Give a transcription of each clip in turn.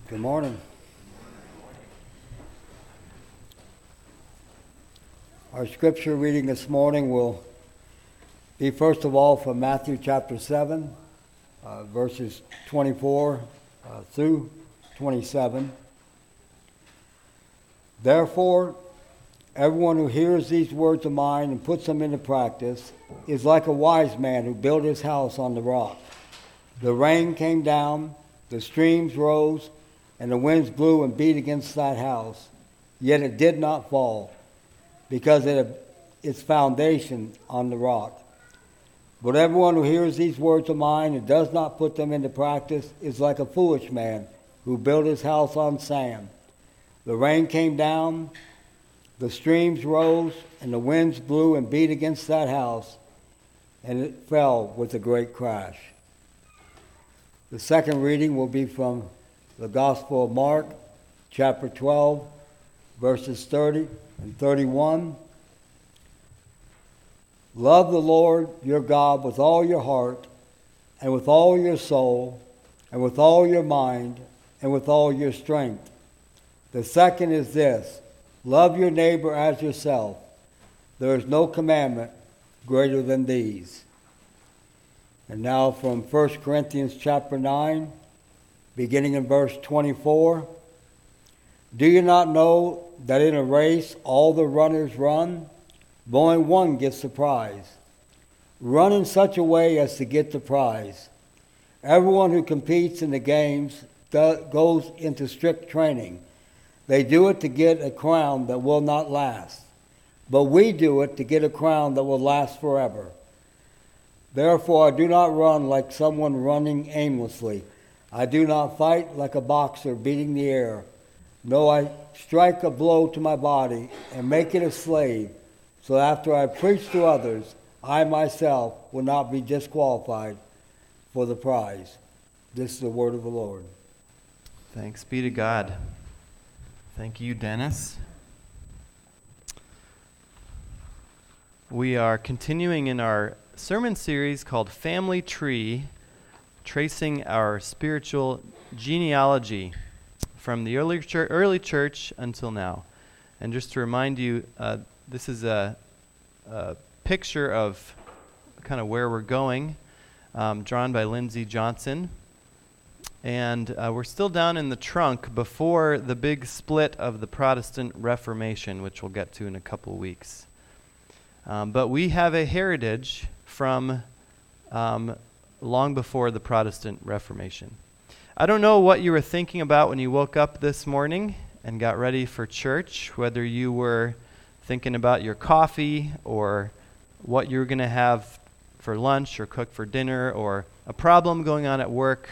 Good morning. Our scripture reading this morning will be first of all from Matthew chapter 7, verses 24 through 27. Therefore, everyone who hears these words of mine and puts them into practice is like a wise man who built his house on the rock. The rain came down, the streams rose, and the winds blew and beat against that house, yet it did not fall, because it had its foundation on the rock. But everyone who hears these words of mine and does not put them into practice is like a foolish man who built his house on sand. The rain came down, the streams rose, and the winds blew and beat against that house, and it fell with a great crash. The second reading will be from the Gospel of Mark, chapter 12, verses 30 and 31. Love the Lord your God with all your heart, and with all your soul, and with all your mind, and with all your strength. The second is this: love your neighbor as yourself. There is no commandment greater than these. And now from 1 Corinthians chapter 9, beginning in verse 24. Do you not know that in a race all the runners run, but only one gets the prize? Run in such a way as to get the prize. Everyone who competes in the games goes into strict training. They do it to get a crown that will not last, but we do it to get a crown that will last forever. Therefore I do not run like someone running aimlessly. I do not fight like a boxer beating the air. No, I strike a blow to my body and make it a slave, so after I preach to others, I myself will not be disqualified for the prize. This is the word of the Lord. Thanks be to God. Thank you, Dennis. We are continuing in our sermon series called Family Tree, tracing our spiritual genealogy from the early church until now. And just to remind you, this is a picture of kind of where we're going, drawn by Lindsay Johnson. And we're still down in the trunk before the big split of the Protestant Reformation, which we'll get to in a couple weeks. But we have a heritage from long before the Protestant Reformation. I don't know what you were thinking about when you woke up this morning and got ready for church, whether you were thinking about your coffee or what you were going to have for lunch or cook for dinner, or a problem going on at work,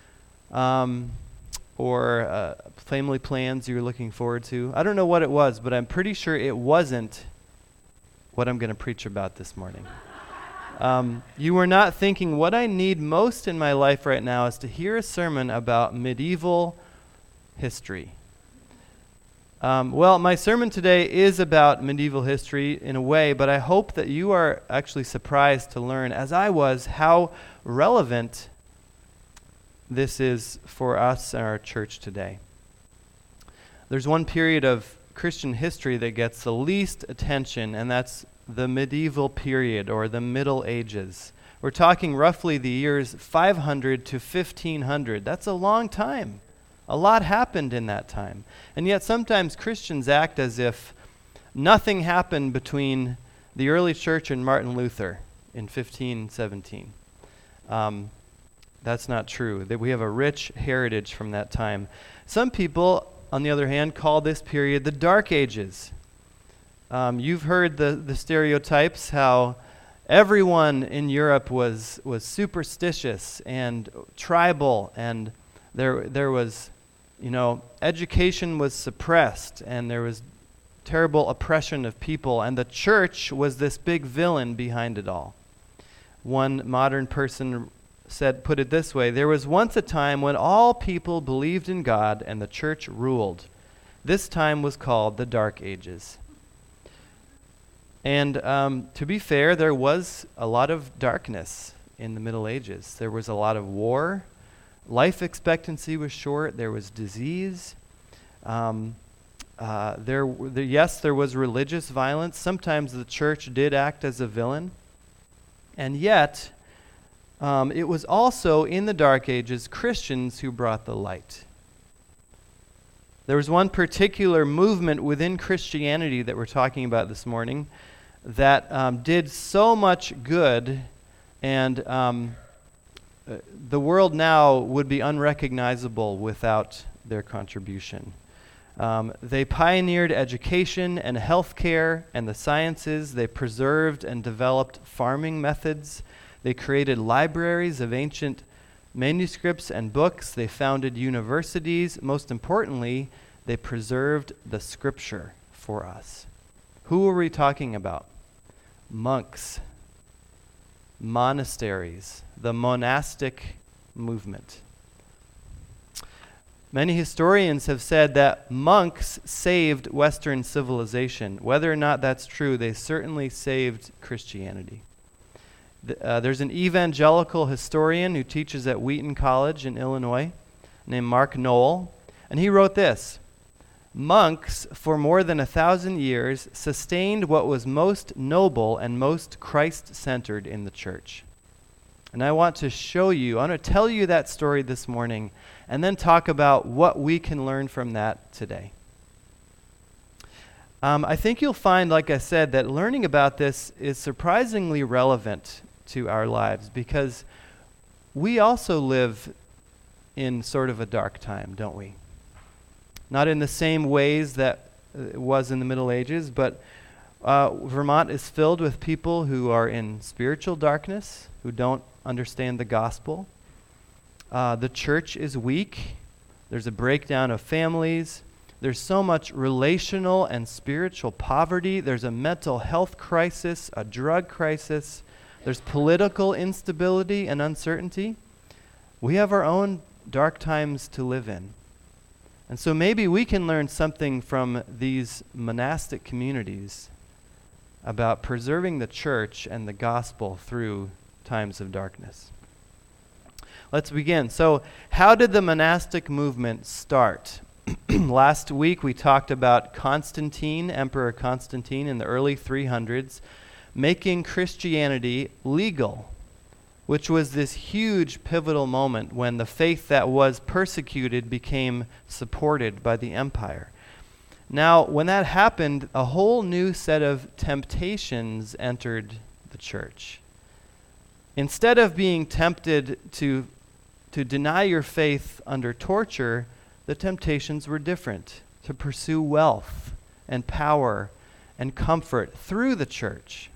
or family plans you were looking forward to. I don't know what it was, but I'm pretty sure it wasn't what I'm going to preach about this morning. You were not thinking, what I need most in my life right now is to hear a sermon about medieval history. Well, my sermon today is about medieval history in a way, but I hope that you are actually surprised to learn, as I was, how relevant this is for us and our church today. There's one period of Christian history that gets the least attention, and that's the medieval period, or the Middle Ages. We're talking roughly the years 500 to 1500. That's a long time. A lot happened in that time. And yet sometimes Christians act as if nothing happened between the early church and Martin Luther in 1517. That's not true. That we have a rich heritage from that time. Some people, on the other hand, call this period the Dark Ages. You've heard the stereotypes, how everyone in Europe was superstitious and tribal, and there was, education was suppressed, and there was terrible oppression of people, and the church was this big villain behind it all. One modern person put it this way: there was once a time when all people believed in God and the church ruled. This time was called the Dark Ages. And to be fair, there was a lot of darkness in the Middle Ages. There was a lot of war, life expectancy was short. There was disease. There was religious violence. Sometimes the church did act as a villain. And yet, it was also, in the Dark Ages, Christians who brought the light. There was one particular movement within Christianity that we're talking about this morning that did so much good, and the world now would be unrecognizable without their contribution. They pioneered education and healthcare and the sciences. They preserved and developed farming methods. They created libraries of ancient manuscripts and books. They founded universities. Most importantly, they preserved the scripture for us. Who are we talking about? Monks, monasteries, the monastic movement. Many historians have said that monks saved Western civilization. Whether or not that's true, they certainly saved Christianity. There's an evangelical historian who teaches at Wheaton College in Illinois named Mark Noll, and he wrote this: "Monks, for more than 1,000 years, sustained what was most noble and most Christ-centered in the church." And I want to tell you that story this morning, and then talk about what we can learn from that today. I think you'll find, like I said, that learning about this is surprisingly relevant to our lives, because we also live in sort of a dark time, don't we? Not in the same ways that it was in the Middle Ages, but Vermont is filled with people who are in spiritual darkness, who don't understand the gospel. The church is weak. There's a breakdown of families. There's so much relational and spiritual poverty. There's a mental health crisis, a drug crisis. There's political instability and uncertainty. We have our own dark times to live in. And so maybe we can learn something from these monastic communities about preserving the church and the gospel through times of darkness. Let's begin. So, how did the monastic movement start? Last week we talked about Constantine, Emperor Constantine, in the early 300s, making Christianity legal, which was this huge pivotal moment when the faith that was persecuted became supported by the empire. Now, when that happened, a whole new set of temptations entered the church. Instead of being tempted to deny your faith under torture, the temptations were different: to pursue wealth and power and comfort through the church.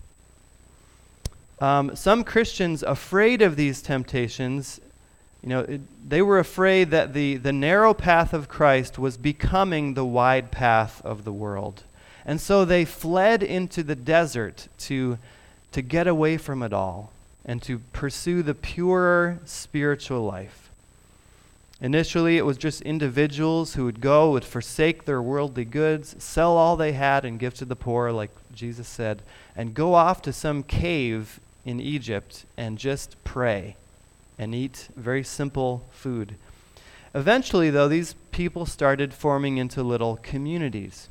Some Christians, afraid of these temptations, they were afraid that the narrow path of Christ was becoming the wide path of the world. And so they fled into the desert to get away from it all and to pursue the purer spiritual life. Initially, it was just individuals who would forsake their worldly goods, sell all they had and give to the poor, like Jesus said, and go off to some cave in Egypt and just pray and eat very simple food. Eventually, though, these people started forming into little communities.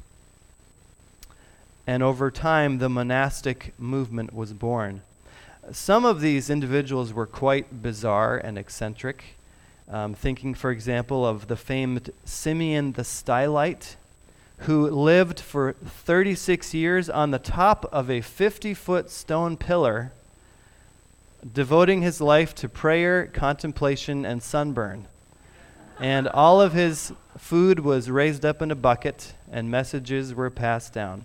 And over time, the monastic movement was born. Some of these individuals were quite bizarre and eccentric. Thinking, for example, of the famed Simeon the Stylite, who lived for 36 years on the top of a 50-foot stone pillar, devoting his life to prayer, contemplation, and sunburn. And all of his food was raised up in a bucket, and messages were passed down.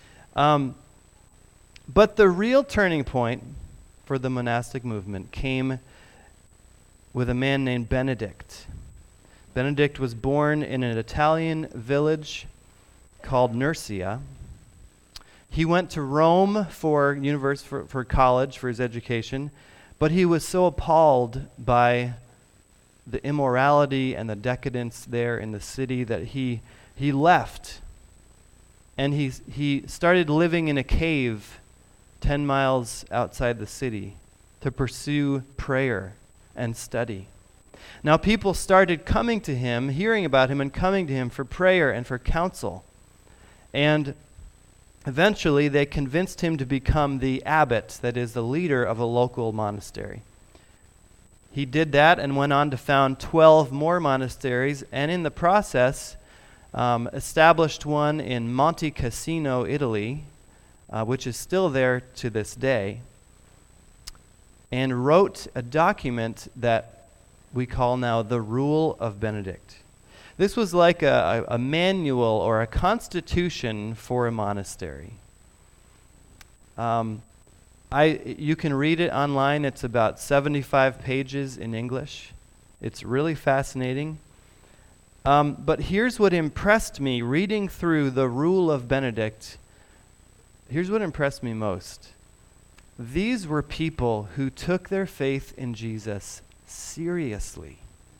But the real turning point for the monastic movement came with a man named Benedict. Benedict was born in an Italian village called Nursia. He went to Rome for college, for his education, but he was so appalled by the immorality and the decadence there in the city that he left, and he started living in a cave 10 miles outside the city to pursue prayer and study. Now people started coming to him, hearing about him, and coming to him for prayer and for counsel. And eventually they convinced him to become the abbot, that is, the leader of a local monastery. He did that and went on to found 12 more monasteries, and in the process established one in Monte Cassino, Italy, which is still there to this day, and wrote a document that we call now the Rule of Benedict. This was like a manual or a constitution for a monastery. You can read it online. It's about 75 pages in English. It's really fascinating. But here's what impressed me reading through the Rule of Benedict. Here's what impressed me most. These were people who took their faith in Jesus seriously.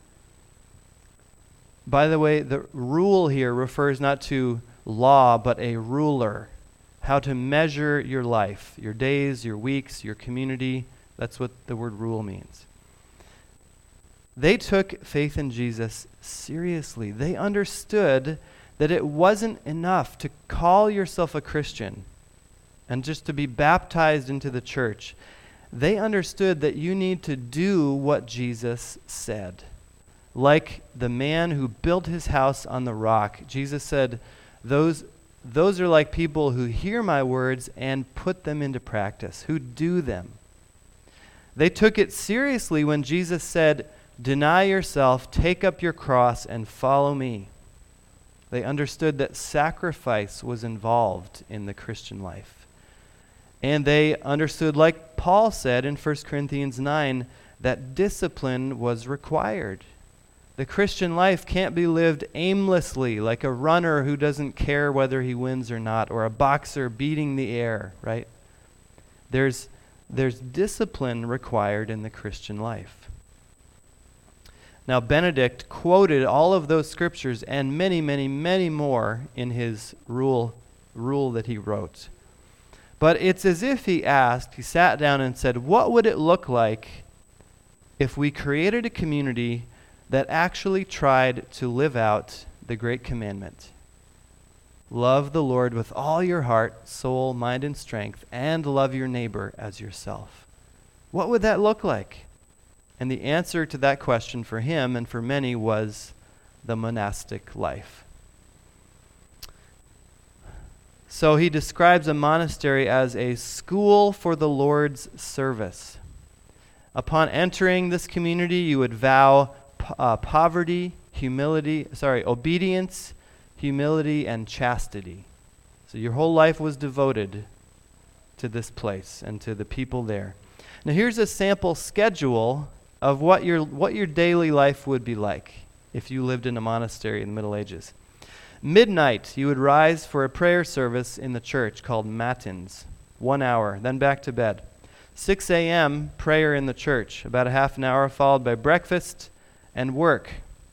By the way, the rule here refers not to law, but a ruler. How to measure your life, your days, your weeks, your community. That's what the word rule means. They took faith in Jesus seriously. They understood that it wasn't enough to call yourself a Christian and just to be baptized into the church. They understood that you need to do what Jesus said. Like the man who built his house on the rock. Jesus said, those are like people who hear my words and put them into practice, who do them. They took it seriously when Jesus said, deny yourself, take up your cross, and follow me. They understood that sacrifice was involved in the Christian life. And they understood, like Paul said in 1 Corinthians 9, that discipline was required. The Christian life can't be lived aimlessly, like a runner who doesn't care whether he wins or not, or a boxer beating the air, right? There's discipline required in the Christian life. Now, Benedict quoted all of those scriptures and many, many, many more in his rule that he wrote. But it's as if he sat down and said, what would it look like if we created a community that actually tried to live out the great commandment? Love the Lord with all your heart, soul, mind, and strength, and love your neighbor as yourself. What would that look like? And the answer to that question for him and for many was the monastic life. So he describes a monastery as a school for the Lord's service. Upon entering this community, you would vow obedience, humility, and chastity. So your whole life was devoted to this place and to the people there. Now here's a sample schedule of what your daily life would be like if you lived in a monastery in the Middle Ages. Midnight, you would rise for a prayer service in the church called matins, 1 hour, then back to bed. 6 a.m., prayer in the church, about a half an hour, followed by breakfast and work.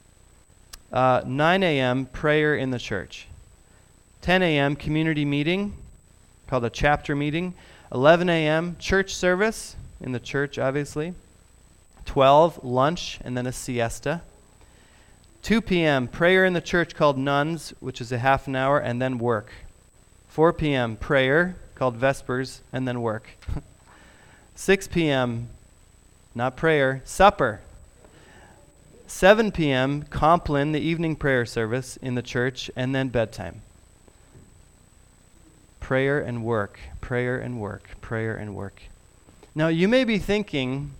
9 a.m., prayer in the church. 10 a.m., community meeting, called a chapter meeting. 11 a.m., church service, in the church, obviously. 12, lunch, and then a siesta. 2 p.m., prayer in the church called nuns, which is a half an hour, and then work. 4 p.m., prayer, called vespers, and then work. 6 p.m., not prayer, supper. 7 p.m., Compline, the evening prayer service in the church, and then bedtime. Prayer and work, prayer and work, prayer and work. Now, you may be thinking,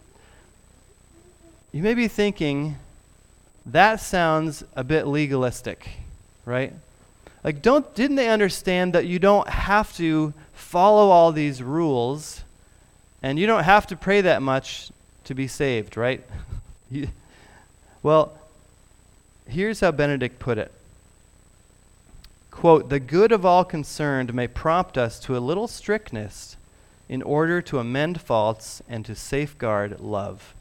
that sounds a bit legalistic, right? Like, didn't they understand that you don't have to follow all these rules, and you don't have to pray that much to be saved, right? Well, here's how Benedict put it. Quote, the good of all concerned may prompt us to a little strictness in order to amend faults and to safeguard love.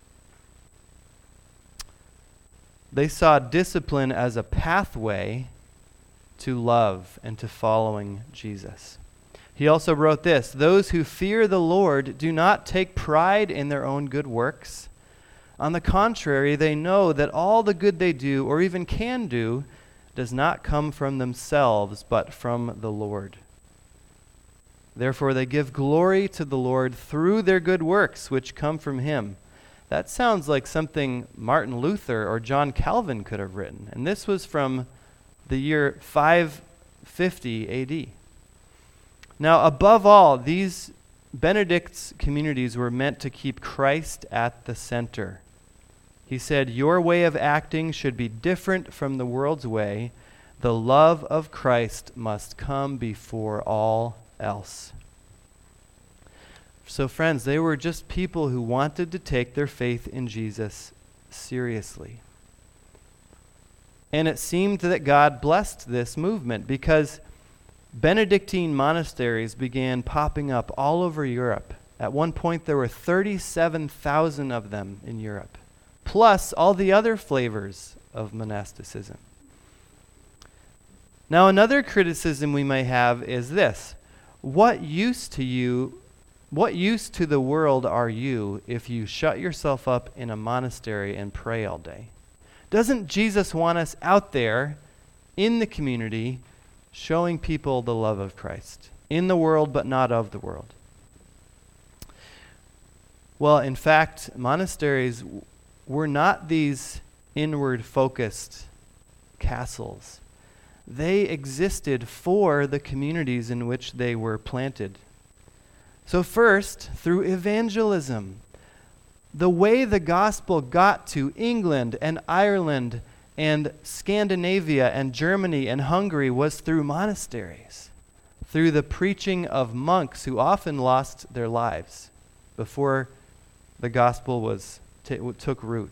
They saw discipline as a pathway to love and to following Jesus. He also wrote this, those who fear the Lord do not take pride in their own good works, On the contrary, they know that all the good they do, or even can do, does not come from themselves, but from the Lord. Therefore, they give glory to the Lord through their good works, which come from him. That sounds like something Martin Luther or John Calvin could have written. And this was from the year 550 AD. Now, above all, these Benedict's communities were meant to keep Christ at the center. He said, your way of acting should be different from the world's way. The love of Christ must come before all else. So friends, they were just people who wanted to take their faith in Jesus seriously. And it seemed that God blessed this movement because Benedictine monasteries began popping up all over Europe. At one point, there were 37,000 of them in Europe, plus all the other flavors of monasticism. Now, another criticism we may have is this. What use to the world are you if you shut yourself up in a monastery and pray all day? Doesn't Jesus want us out there in the community showing people the love of Christ? In the world, but not of the world. Well, in fact, monasteries were not these inward-focused castles. They existed for the communities in which they were planted. So first, through evangelism, the way the gospel got to England and Ireland and Scandinavia and Germany and Hungary was through monasteries, through the preaching of monks who often lost their lives before the gospel took root.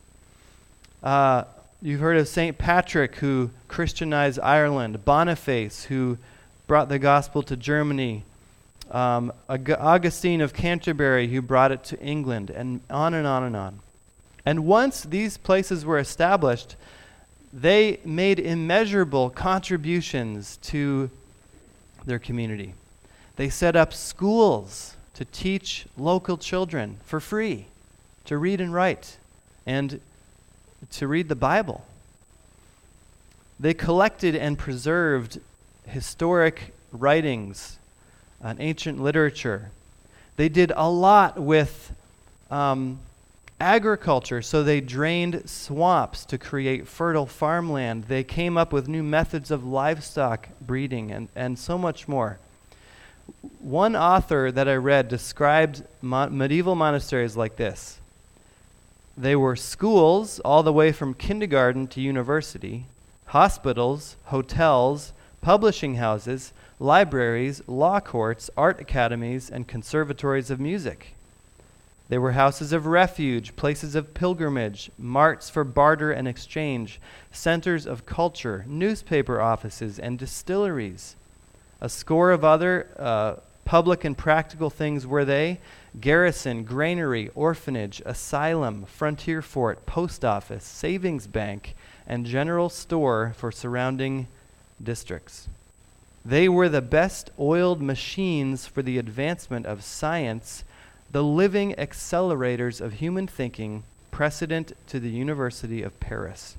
You've heard of St. Patrick, who Christianized Ireland, Boniface, who brought the gospel to Germany, Augustine of Canterbury, who brought it to England, and on and on and on. And once these places were established, they made immeasurable contributions to their community. They set up schools to teach local children for free to read and write and to read the Bible. They collected and preserved historic writings and ancient literature. They did a lot with agriculture, so they drained swamps to create fertile farmland. They came up with new methods of livestock breeding and so much more. One author that I read described medieval monasteries like this. They were schools all the way from kindergarten to university, hospitals, hotels, publishing houses, libraries, law courts, art academies, and conservatories of music. They were houses of refuge, places of pilgrimage, marts for barter and exchange, centers of culture, newspaper offices, and distilleries. A score of other public and practical things were they: garrison, granary, orphanage, asylum, frontier fort, post office, savings bank, and general store for surrounding districts. They were the best oiled machines for the advancement of science, the living accelerators of human thinking, precedent to the University of Paris.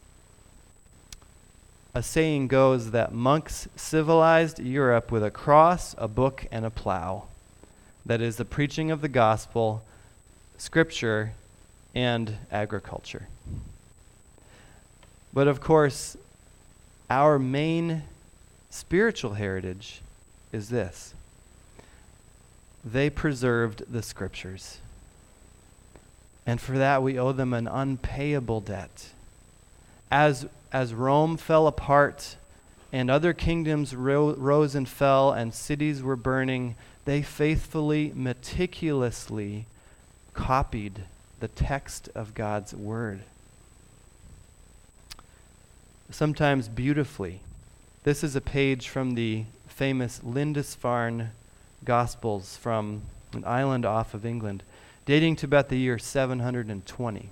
A saying goes that monks civilized Europe with a cross, a book, and a plow. That is the preaching of the gospel, scripture, and agriculture. But of course, our main spiritual heritage is this. They preserved the scriptures. And for that we owe them an unpayable debt. As Rome fell apart and other kingdoms rose and fell and cities were burning, they faithfully, meticulously copied the text of God's word. Sometimes beautifully. This is a page from the famous Lindisfarne Gospels from an island off of England, dating to about the year 720.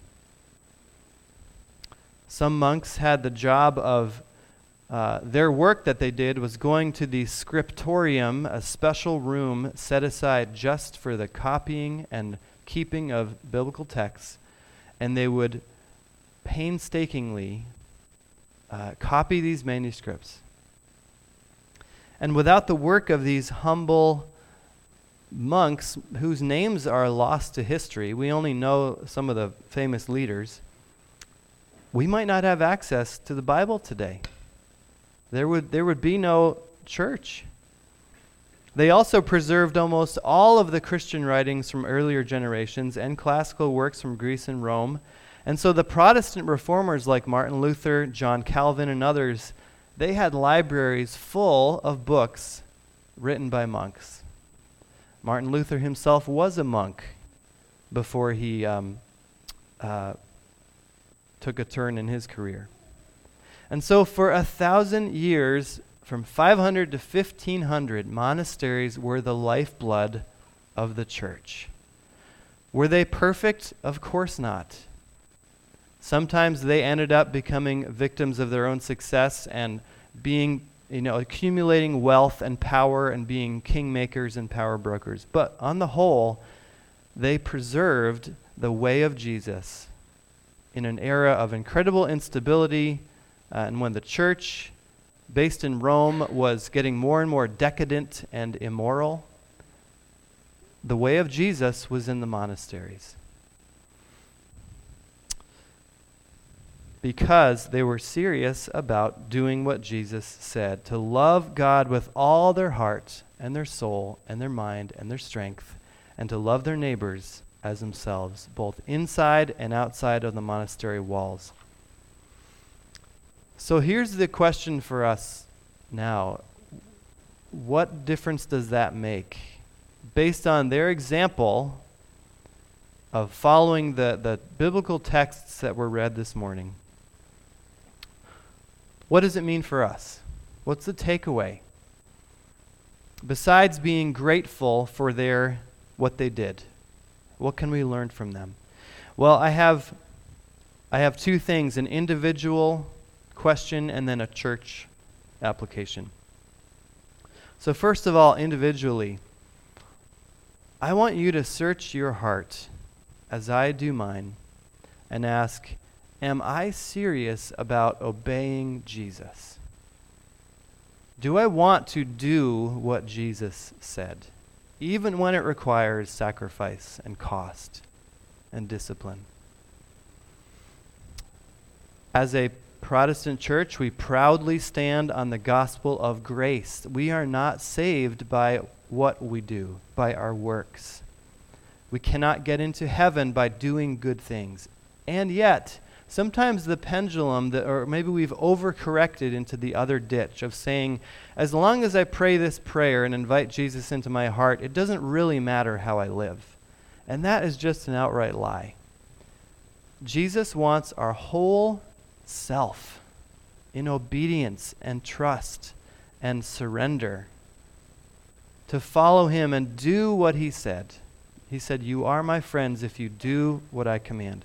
Some monks had the job of, their work that they did was going to the scriptorium, a special room set aside just for the copying and keeping of biblical texts. and they would painstakingly copy these manuscripts. And without the work of these humble monks whose names are lost to history, we only know some of the famous leaders, we might not have access to the Bible today. There would be no church. They also preserved almost all of the Christian writings from earlier generations and classical works from Greece and Rome. And so the Protestant reformers like Martin Luther, John Calvin, and others, they had libraries full of books written by monks. Martin Luther himself was a monk before he took a turn in his career. And so for 1,000 years, from 500 to 1,500, monasteries were the lifeblood of the church. Were they perfect? Of course not. Sometimes they ended up becoming victims of their own success and being, accumulating wealth and power and being kingmakers and power brokers. But on the whole, they preserved the way of Jesus in an era of incredible instability, and when the church, based in Rome, was getting more and more decadent and immoral. The way of Jesus was in the monasteries, because they were serious about doing what Jesus said, to love God with all their heart and their soul and their mind and their strength, and to love their neighbors as themselves, both inside and outside of the monastery walls. So here's the question for us now. What difference does that make? Based on their example of following the biblical texts that were read this morning, what does it mean for us? What's the takeaway? Besides being grateful for what they did, what can we learn from them? Well, I have two things, an individual question and then a church application. So first of all, individually, I want you to search your heart as I do mine and ask, am I serious about obeying Jesus? Do I want to do what Jesus said, even when it requires sacrifice and cost and discipline? As a Protestant church, we proudly stand on the gospel of grace. We are not saved by what we do, by our works. We cannot get into heaven by doing good things. And yet, sometimes the pendulum, or maybe we've overcorrected into the other ditch of saying, as long as I pray this prayer and invite Jesus into my heart, it doesn't really matter how I live. And that is just an outright lie. Jesus wants our whole self in obedience and trust and surrender to follow him and do what he said. He said, "You are my friends if you do what I command."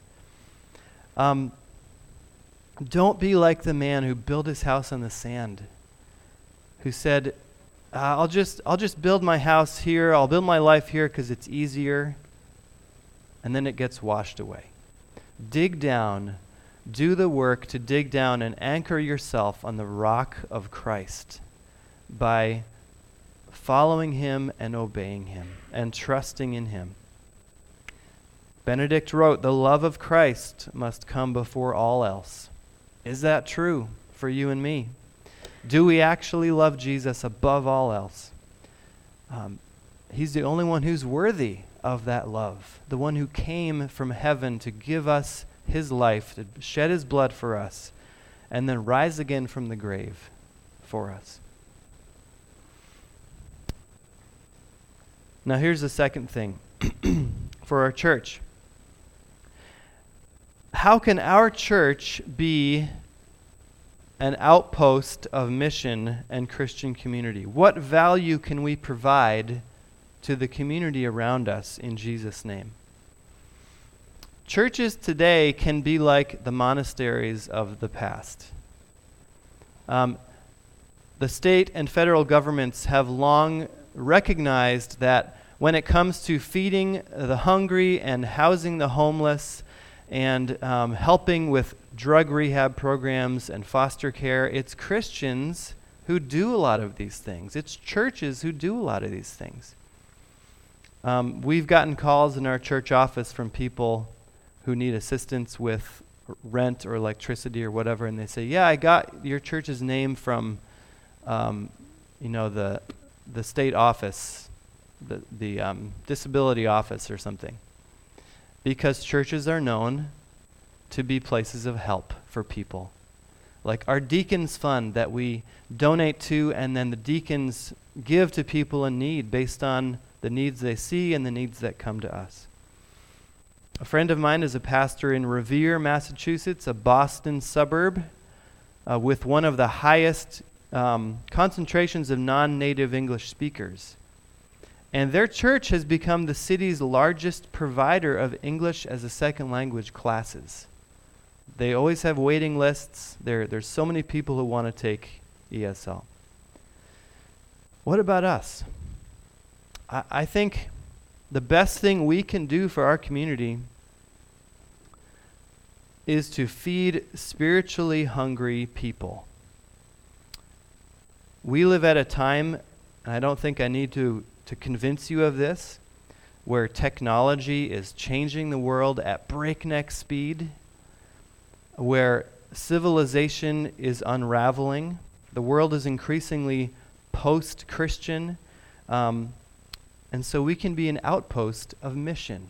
Don't be like the man who built his house on the sand, who said, I'll just build my house here, I'll build my life here because it's easier, and then it gets washed away. Dig down, do the work to dig down and anchor yourself on the rock of Christ by following him and obeying him and trusting in him. Benedict wrote, "The love of Christ must come before all else." Is that true for you and me? Do we actually love Jesus above all else? He's the only one who's worthy of that love, the one who came from heaven to give us his life, to shed his blood for us, and then rise again from the grave for us. Now here's the second thing for our church. How can our church be an outpost of mission and Christian community? What value can we provide to the community around us in Jesus' name? Churches today can be like the monasteries of the past. The state and federal governments have long recognized that when it comes to feeding the hungry and housing the homeless, and helping with drug rehab programs and foster care. It's Christians who do a lot of these things. It's churches who do a lot of these things. We've gotten calls in our church office from people who need assistance with rent or electricity or whatever, and they say, yeah, I got your church's name from the state office, the disability office or something. Because churches are known to be places of help for people. Like our deacons fund that we donate to, and then the deacons give to people in need based on the needs they see and the needs that come to us. A friend of mine is a pastor in Revere, Massachusetts, a Boston suburb with one of the highest concentrations of non-native English speakers. And their church has become the city's largest provider of English as a second language classes. They always have waiting lists. There's so many people who want to take ESL. What about us? I think the best thing we can do for our community is to feed spiritually hungry people. We live at a time, and I don't think I need to convince you of this, where technology is changing the world at breakneck speed, where civilization is unraveling. The world is increasingly post-Christian, and so we can be an outpost of mission.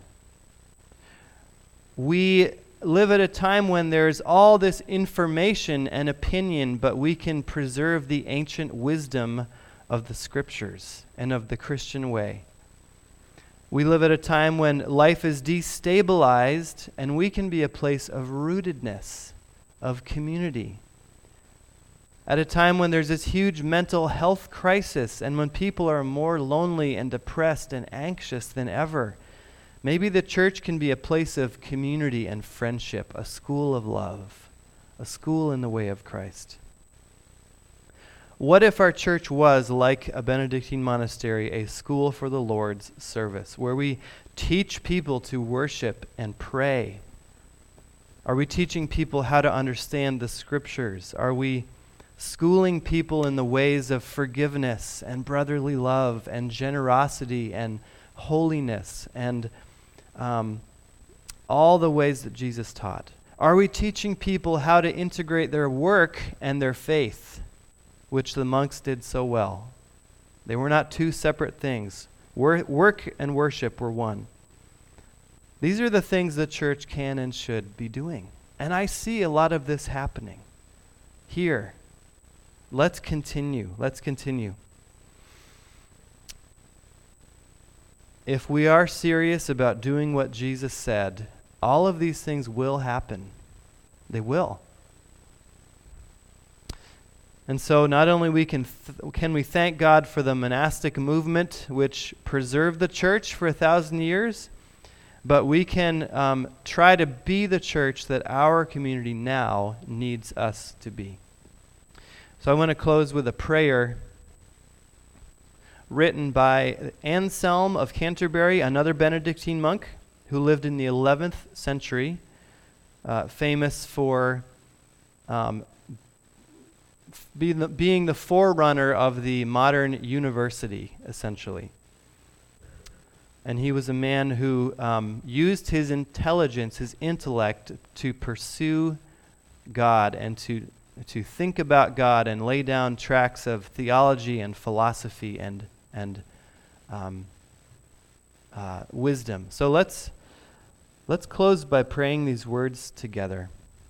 We live at a time when there's all this information and opinion, but we can preserve the ancient wisdom of the scriptures and of the Christian way. We live at a time when life is destabilized, and we can be a place of rootedness, of community. At a time when there's this huge mental health crisis, and when people are more lonely and depressed and anxious than ever, maybe the church can be a place of community and friendship, a school of love, a school in the way of Christ. What if our church was, like a Benedictine monastery, a school for the Lord's service, where we teach people to worship and pray? Are we teaching people how to understand the scriptures? Are we schooling people in the ways of forgiveness and brotherly love and generosity and holiness and all the ways that Jesus taught? Are we teaching people how to integrate their work and their faith, which the monks did so well? They were not two separate things. Work and worship were one. These are the things the church can and should be doing. And I see a lot of this happening here. Let's continue. Let's continue. If we are serious about doing what Jesus said, all of these things will happen. They will. And so not only can we thank God for the monastic movement which preserved the church for 1,000 years, but we can try to be the church that our community now needs us to be. So I want to close with a prayer written by Anselm of Canterbury, another Benedictine monk who lived in the 11th century, famous for being the forerunner of the modern university, essentially. And he was a man who used his intelligence, his intellect, to pursue God and to think about God and lay down tracks of theology and philosophy and wisdom. So let's close by praying these words together.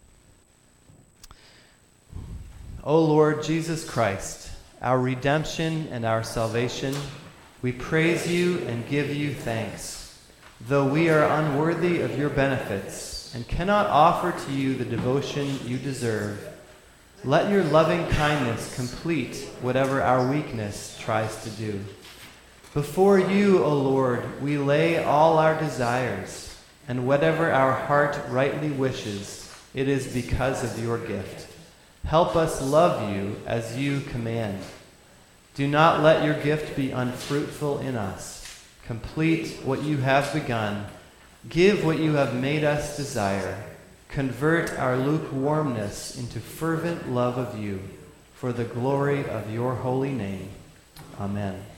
O Lord Jesus Christ, our redemption and our salvation, we praise you and give you thanks. Though we are unworthy of your benefits and cannot offer to you the devotion you deserve, let your loving kindness complete whatever our weakness tries to do. Before you, O Lord, we lay all our desires, and whatever our heart rightly wishes, it is because of your gift. Help us love you as you command. Do not let your gift be unfruitful in us. Complete what you have begun, Give what you have made us desire. Convert our lukewarmness into fervent love of you, for the glory of your holy name. Amen.